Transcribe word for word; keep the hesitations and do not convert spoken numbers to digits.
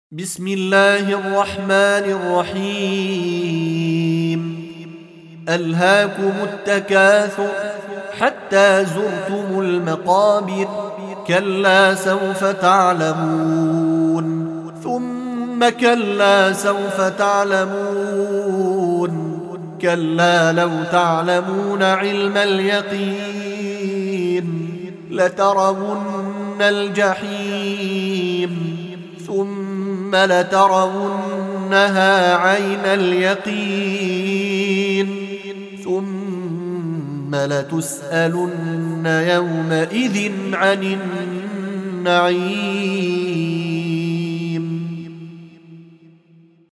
بسم الله الرحمن الرحيم ألهاكم التكاثر حتى زرتم المقابر كلا سوف تعلمون ثم كلا سوف تعلمون كلا لو تعلمون علم اليقين لترون الجحيم ثم لترونها عين اليقين ثم لتسألن يومئذ عن النعيم.